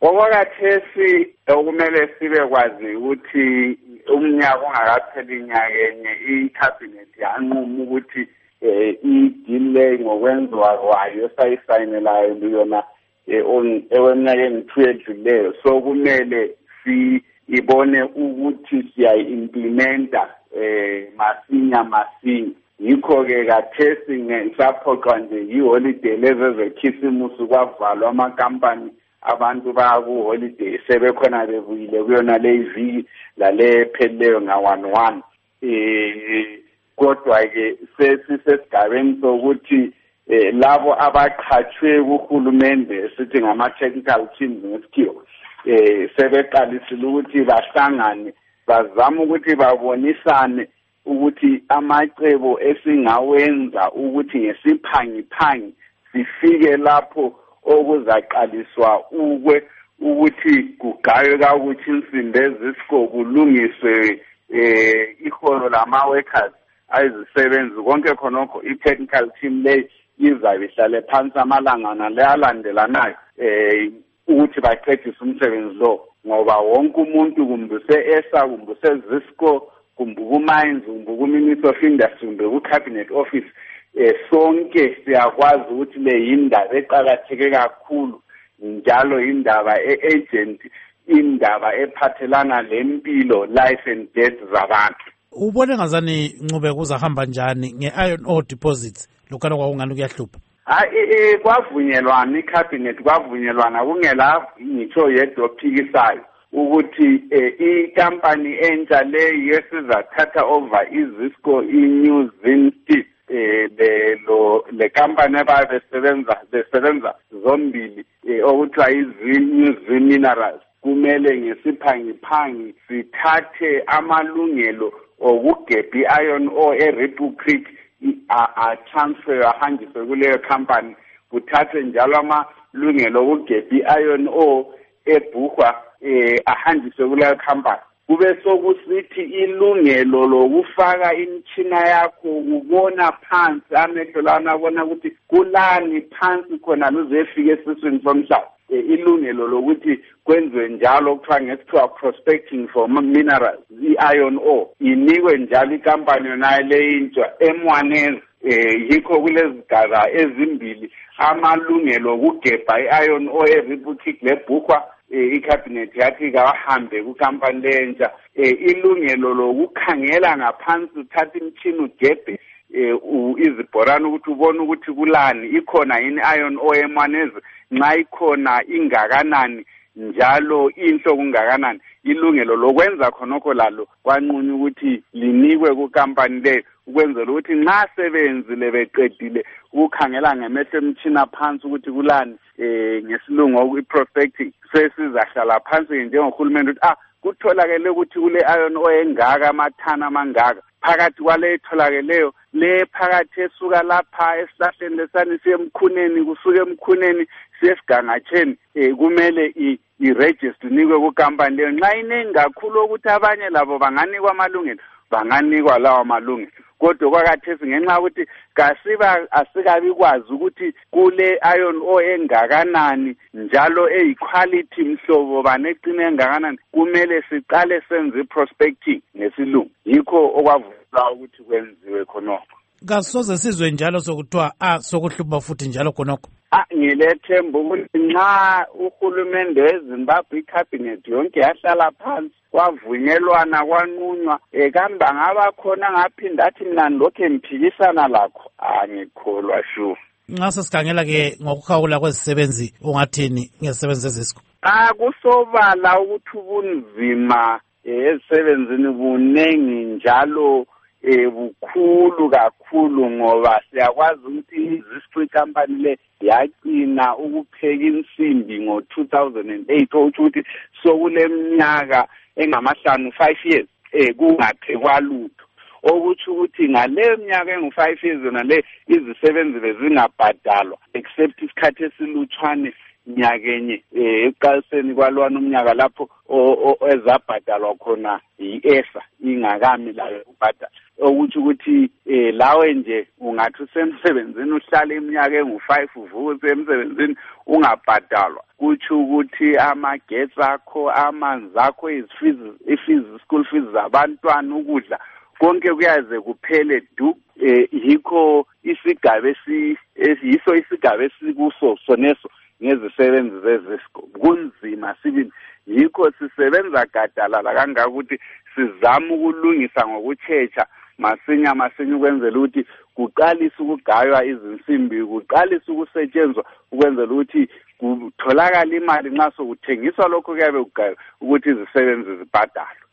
Okwakathesi okumele sibe kwazi ukuthi umnyaka ongakapheli inyaka enye i-cabinet yanquma ukuthi i-delay ngokwenziwa kwayo sayisayinelayo yona eminyakeni 2 edluleyo. So kumele ibone ukuthi siyayi-implementa masinya. Yikho-ke kathesi ngisaphoqwa nje yi-holiday lezi ezekhisimusi kwavalwa amakampani, abantu baku-holiday sebekhona bebuyile kuyona le iviki lale ephelileyo nga-1-1. Kodwa-ke sesisesigabeni sokuthi labo abaqhatshwe kuhulumende sithi ngama-technical teams ngesikhiwa sebeqalisile ukuthi bahlangane bazama ukuthi babonisane ukuthi amacebo esingawenza ukuthi ngesiphangiphangi sifike lapho okuzaqaliswa ukuthi kugaywe kakuthi insimbi ezisiko kulungiswe iholo lama-workers ayizisebenzi konke khonokho. I-technical team le izabe ihlale phansi amalangana le alandelanayo ukuthi baqedise umsebenzi lo, ngoba wonke umuntu kumbe use-ESA kumbe use-ZISCO kumbe ku-Mines kumbe ku-Ministry of Industry kumbe ku-Cabinet Office sonke siyakwazi ukuthi le yindaba eqakatheke kakhulu, njalo indaba e-agent, indaba ephathelana lempilo, life and death zabantu. Ubone ngazani Ncube kuzahamba njani nge-iron ore deposits lokho kwakungani kuyahlupha? Kwavunyelwana i-cabinet, kwavunyelwana kungela ngitsho yedwa ophikisayo ukuthi ikampani entsha le yesizathatha over iZisco i-New Zin Steel le kampani besebenza zombili okuthiwa i-New Zin Minerals kumele ngesiphangiphangi sithathe amalungelo okugebha i-iron ore eRipple Creek transfer ahanjiswe kuleyo company, kuthathwe njalo amalungelo okugebha i-iron ore eBuhwa ahanjiswe kuleyo company. Kube sokusithi ilungelo lokufaka imtshina yakho ubona phansi amehlo lana abona ukuthi kulani phansi khona luzefika esiswini somhlaba. Ilungelo lokuthi kwenziwe njalo okuthiwa ngesikhiwa prospecting for minerals, i-iron ore, inikwe njalo ikampani yonayo leyintsha M1S. Yikho kulezigaba ezimbili amalungelo okugebha i-iron ore eRipple Creek leBuhwa. I-cabinet yathi kahambe kukampani lentsha ilungelo lokukhangela ngaphansi, uthatha imtshini ugebhe izibhorana ukuthi ubone ukuthi kulani, ikhona yini iron ore emanezi, nxa ikhona ingakanani, njalo inhlo kungakanani. Ilungelo lokwenza khonokho lalo kwanqunywa ukuthi linikwe kukampani le ukwenzela ukuthi nxa sebenzile beqedile ukukhangela ngemehlo emtshina phansi ukuthi kulani, ngesilungu i-prospecting, sesizahlala phansi njengohulumende ukuthi kutholakele ukuthi kule iron ore engaka amathana amangaka phakathi kwale etholakeleyo le phakathi esuka lapha esihlahleni lesani siye emkhuneni, kusuke emkhuneni siye esigangatsheni, kumele i-register nikwe kukampani leyo. Nxa inengi kakhulu ukuthi abanye labo banganikwa amalungelo, banganikwa lawo malungelo. Kodwa kwakathesi ngenxa ukuthi asikabi kwazi ukuthi kule iron ore engakanani njalo eyiquality mhlobo banecine engakanani, kumele siqale senze i-prospecting ngesilungu. Yikho okwavula ukuthi kwenziwe khonokho. Kasoze sizwe njalo sokuthiwa sokuhlupha futhi njalo khonokho. Ngilethemba ukuthi nxa uhulumende weZimbabwe i-cabinet yonke yahlala phansi kwavunyelwana kwanqunywa kambe angaba khona ngaphinda athi mina lokho emphikisana lakho angikholwa shu. Nxa sesikhangela-ke ngokukhawula kwezisebenzi ungathini ngezisebenzi zeZisco? Kusobala ukuthi ubunzima ezisebenzini bunengi njalo bukhulu kakhulu, ngoba siyakwazi ukuthi iZisco company le yaqina ukupheka insimbi ngo-2008 ukuthi sokuleminyaka engamahlanu 5 years kungaphekwa lutho, okuthi ukuthi ngale minyaka engu-5 years yona le izisebenzi bezingabhadalwa except isikhathi esilutshwane nyakenye ekuqaliseni kwalwana umnyaka lapho ezabhadalwa khona i-ESA ingakami layo ubhadala okuthi ukuthi lawe nje ungathi usemsebenzini uhlale iminyaka engu5 uvuke emsebenzini ungabhadalwa kuthi ukuthi amagetsi akho amanzi akho school fees zabantwana ukudla konke kuyaze kuphele du yikho isigaba isigaba esikuso soneso ngezisebenzi zezisco kunzima sibili yikho sisebenza gadalala kangaka ukuthi sizama ukulungisa ngokutshecha masinya ukwenzela ukuthi kuqalise ukugaywa izinsimbi kuqalise ukusetshenzwa ukwenzela ukuthi kutholakala imali nxa sokuthengiswa lokho kuyabe kugaywa ukuthi izisebenzi zibhadalwe.